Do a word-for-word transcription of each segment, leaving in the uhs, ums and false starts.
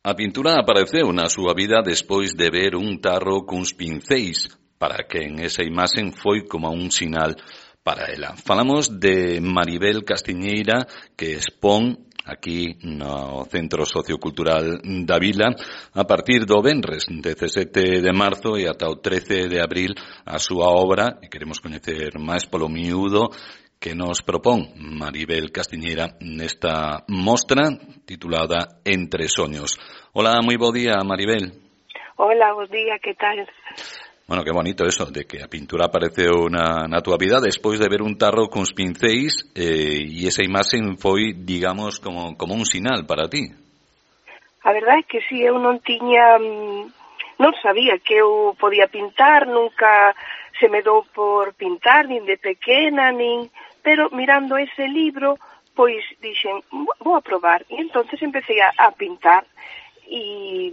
A pintura apareceu na súa vida despois de ver un tarro cuns pincéis, para quen esa imaxen foi como un sinal para ela. Falamos de Maribel Castiñeira, que expón aquí no Centro Sociocultural da Vila a partir do venres dezasete de marzo e ata o trece de abril a súa obra, e queremos coñecer máis polo miúdo que nos propón Maribel Castiñeira nesta mostra titulada Entre Soños. Hola, moi bo día, Maribel. Hola, bo día, que tal? Bueno, que bonito eso, de que a pintura apareceu na, na túa vida despois de ver un tarro cuns pincéis eh, e esa imaxen foi, digamos, como, como un sinal para ti. A verdade é que si, eu non tiña... non sabía que eu podía pintar, nunca se me dou por pintar, nin de pequena, nin... Pero mirando ese libro, pois dixen, vou a probar. E entonces empecé a, a pintar e,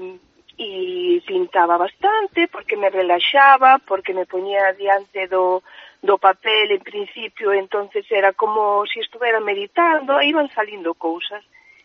e pintaba bastante porque me relaxaba, porque me poñía diante do, do papel en principio, entonces era como se si estuvera meditando, e iban salindo cousas.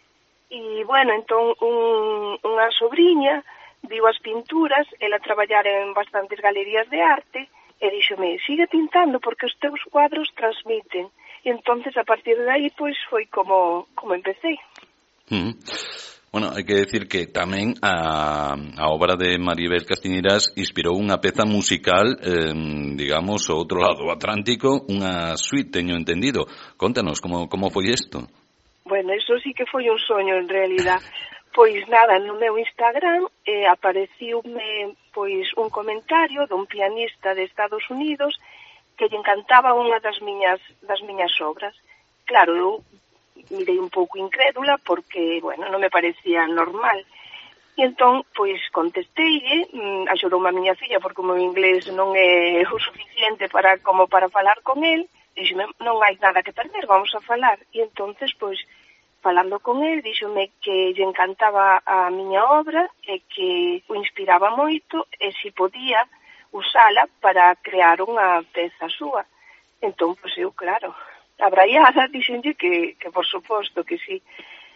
E, bueno, entón un, unha sobrinha viu as pinturas, ela traballara en bastantes galerías de arte, e díxome, sigue pintando porque os teus cuadros transmiten. E entonces a partir de aí, pois, foi como, como empecé. Mm. Bueno, hai que decir que tamén a, a obra de Maribel Castiñeiras inspirou unha peza musical, eh, digamos, ao outro lado do Atlántico, unha suite, teño entendido. Contanos, como, como foi isto? Bueno, eso sí que foi un soño, en realidad. Pois nada, no meu Instagram eh, apareciume pois un comentario dun pianista de Estados Unidos que lle encantaba unha das miñas das miñas obras. Claro, eu mirei un pouco incrédula porque, bueno, non me parecía normal. E entón, pois, contesteille, axudoume a miña filla porque o meu inglés non é o suficiente para como para falar con el, e dixeme, non hai nada que perder, vamos a falar. E entonces, pois, falando con el, díxome que lle encantaba a miña obra e que o inspiraba moito e se podía usala para crear unha peza súa. Entón, pois eu, claro, abraiada, dixenlle que, que por suposto que sí.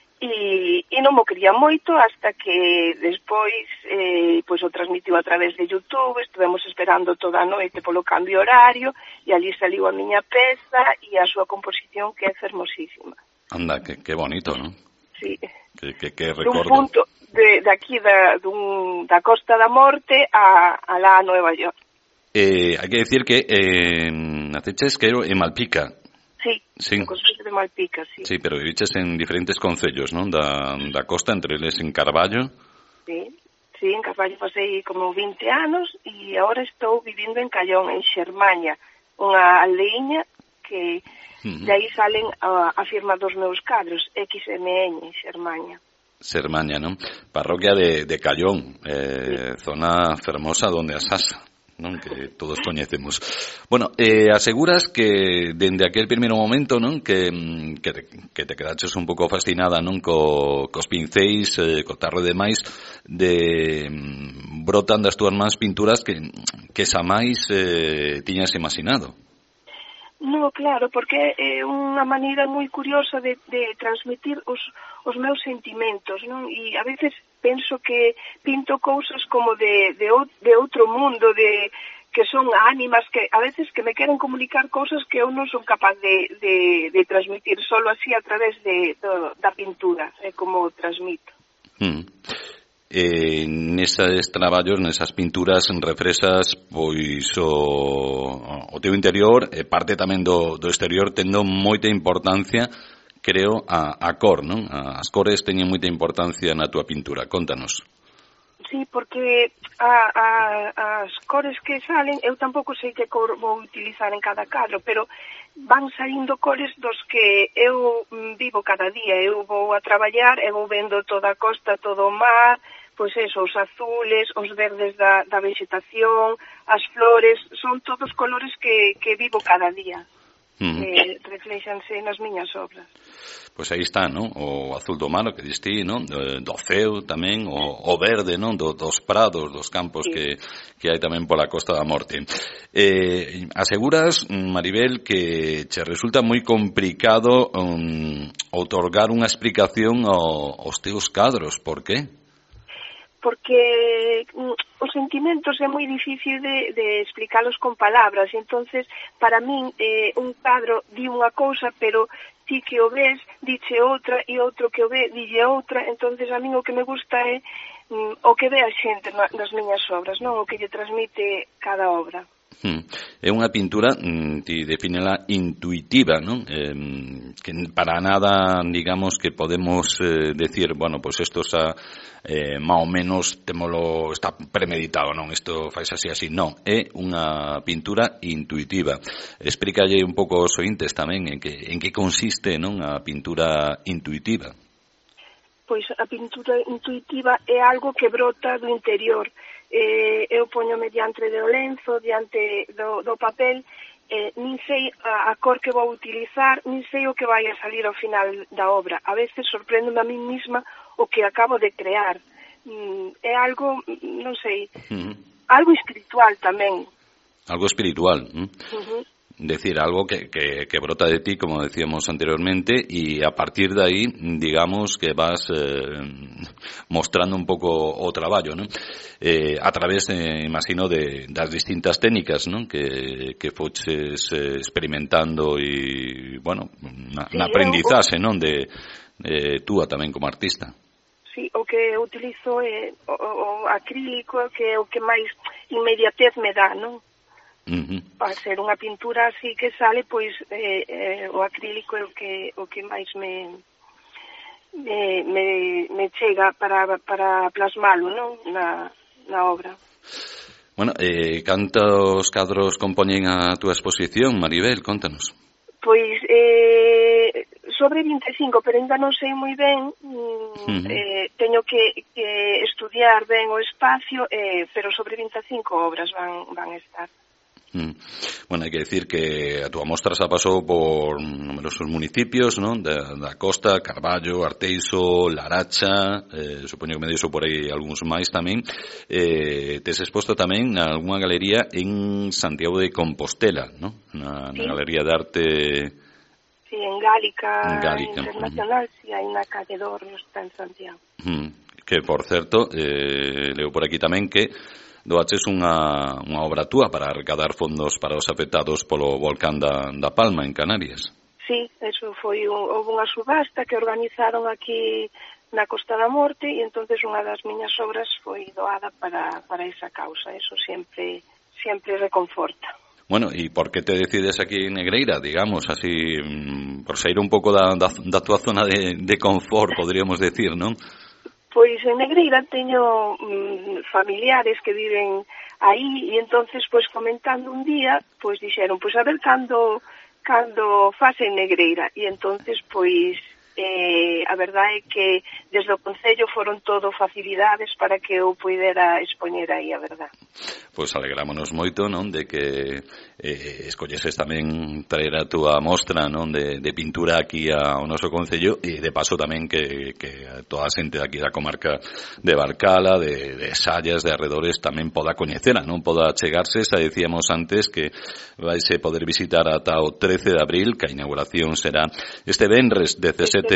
E, e non mo quería moito hasta que despois eh, pois o transmitiu a través de YouTube, estivemos esperando toda a noite polo cambio horario e ali saliu a miña peza e a súa composición que é fermosísima. Anda, que, que bonito, ¿no? Sí. Que, que, que recordo. Dun punto de, de aquí da, dun, da Costa da Morte a, a lá a Nueva York. Eh, hai que decir que eh, naceches que en Malpica. Sí, sí. en Concello de Malpica, sí. Sí, pero viviches en diferentes concellos, ¿no? Da, da costa, entre eles en Carballo. Sí, sí, en Carballo pasei como vinte anos e agora estou vivindo en Callón, en Xermaña, unha aldeiña que uh-huh. de aí salen a, a firma dos meus cadros, X M N, Xermaña. Xermaña, non? Parroquia de, de Callón, eh, sí. Zona fermosa donde asasa, non? Que todos coñecemos. Bueno, eh, aseguras que dende aquel primeiro momento, non? Que, que, te, que te quedaches un pouco fascinada, non? Co, cos pincéis, eh, co tarro e demais, de brotan das túas mans pinturas que, que xa máis eh, tiñas imaginado. No, claro, porque é unha maneira moi curiosa de, de transmitir os, os meus sentimentos, non? E a veces penso que pinto cousas como de, de, de outro mundo, de que son ánimas, que a veces que me queren comunicar cousas que eu non son capaz de, de, de transmitir, solo así a través de, de, da pintura, é como transmito. Mm. Eh, neses traballos, nesas pinturas refresas pois o, o teu interior e parte tamén do, do exterior tendo moita importancia, creo, a, a cor, non? As cores teñen moita importancia na túa pintura, contanos. Sí, porque a, a, as cores que salen, eu tampouco sei que cor vou utilizar en cada cadro, pero van saindo cores dos que eu vivo cada día. Eu vou a traballar e vou vendo toda a costa, todo o mar, pois eso, os azules, os verdes da, da vegetación, as flores, son todos colores que, que vivo cada día. Uh-huh. Eh, reflexanse nas miñas obras. Pois aí está, non? O azul do mar, que diste, non? Do ceo tamén, o, o verde, non? Do, dos prados, dos campos sí. que, que hai tamén pola Costa da Morte. Eh, aseguras, Maribel, que che resulta moi complicado um, outorgar unha explicación ao, aos teus cadros, por qué? porque mm, os sentimentos é moi difícil de, de explicalos con palabras, entonces para min eh, un cadro di unha cousa, pero ti que o ves dice outra e outro que o ve dille outra, entonces a min o que me gusta é mm, o que ve a xente nas miñas obras, non o que lle transmite cada obra. Hmm. É unha pintura, ti defínela intuitiva, non? Eh, que para nada, digamos, que podemos eh, decir, bueno, pues esto está eh, máis ou menos, temolo, está premeditado, non? Isto faz así, así, non. É unha pintura intuitiva. Explícalle un pouco aos ointes tamén en que, en que consiste, non, a pintura intuitiva. Pois a pintura intuitiva é algo que brota do interior. Eh, eu poñome diante do lenzo, diante do, do papel, eh, nin sei a, a cor que vou utilizar, nin sei o que vai a salir ao final da obra. A veces sorprendome a mí misma o que acabo de crear. Mm, é algo, non sei, uh-huh. algo espiritual tamén. Algo espiritual. ¿eh? Uh-huh. Decir, algo que, que, que brota de ti, como decíamos anteriormente, y a partir de ahí, digamos, que vas eh, mostrando un pouco o traballo, ¿no? Eh, a través, eh, imagino, de das distintas técnicas, ¿no? Que, que foches eh, experimentando e, bueno, na, sí, na aprendizaxe, non? De, de túa tamén como artista. Sí, o que utilizo é o, o acrílico, que é o que máis inmediatez me dá, non? Uh-huh. Para ser unha pintura así que sale, pois eh, eh, o acrílico é o que o que máis me me, me, me chega para, para plasmalo, non? Na, na obra. Bueno, eh, cantos cadros compoñen a túa exposición, Maribel? Contanos. Pois eh, sobre vinte e cinco, pero ainda non sei moi ben, mm, uh-huh. eh, teño que, que estudiar ben o espacio, eh, pero sobre vinte e cinco obras van, van a estar. Bueno, hai que decir que a túa mostra xa pasou por numerosos municipios, non? Da, da Costa, Carballo, Arteixo, Laracha, eh, supoño que me deixo por aí algúns máis tamén. Eh, tes exposto tamén na algunha galería en Santiago de Compostela, non? Na, sí. na Galería de Arte... Sí, en Gálica, en Gálica. Internacional, uh-huh. Sí, hai na calle Dorrio, está en Santiago. Uh-huh. Que, por certo, eh, leo por aquí tamén que doaches unha, unha obra túa para arrecadar fondos para os afectados polo volcán da, da Palma, en Canarias. Sí, eso foi un, houve unha subasta que organizaron aquí na Costa da Morte e entonces unha das miñas obras foi doada para, para esa causa. Eso sempre, sempre reconforta. Bueno, e por que te decides aquí en Negreira, digamos, así, por sair un pouco da, da, da túa zona de, de confort, podríamos decir, non? Pois en Negreira teño mm, familiares que viven aí e entonces pois comentando un día, pois dixeron, pois a ver cando cando fase en Negreira e entonces pois eh, a verdade é que desde o Concello foron todo facilidades para que eu puidera expoñer aí, a verdade. Pois alegrámonos moito, non, de que eh, escolleses tamén traer a túa mostra, non, de, de pintura aquí ao noso Concello e de paso tamén que, que toda a xente aquí da comarca de Barcala, de, de Sallas, de arredores tamén poda coñecera, non, poda chegarse. Xa decíamos antes que vaise poder visitar ata o trece de abril, que a inauguración será este venres dezasete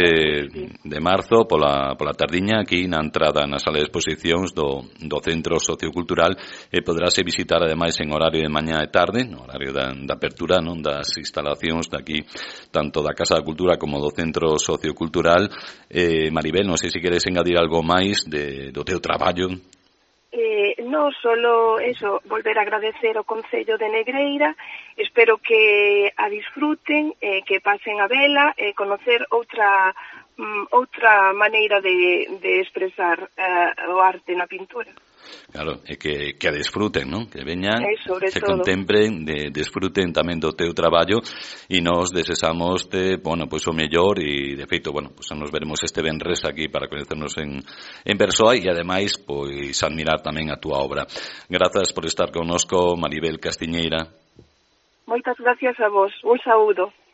de marzo pola, pola tardiña aquí na entrada na sala de exposicións do, do Centro Sociocultural e poderase visitar ademais en horario de mañá e tarde, no horario da, da apertura, non, das instalacións daqui, tanto da Casa da Cultura como do Centro Sociocultural. eh, Maribel, non sei se queres engadir algo máis de, do teu traballo. Eh, non solo eso, volver a agradecer ao Concello de Negreira, espero que a disfruten, eh, que pasen a vela, e eh, conocer outra mm, outra maneira de, de expresar eh, o arte na pintura. Claro, e que, que a disfruten, non? Que veñan, que todo. contemplen, de, desfruten tamén do teu traballo e nos desexamos te, bueno, pois o mellor e de feito, bueno, pois nos veremos este venres aquí para coñecernos en, en persoa e ademais, pois admirar tamén a túa obra. Grazas por estar connosco, Maribel Castiñeira. Moitas gracias a vos. Un saúdo.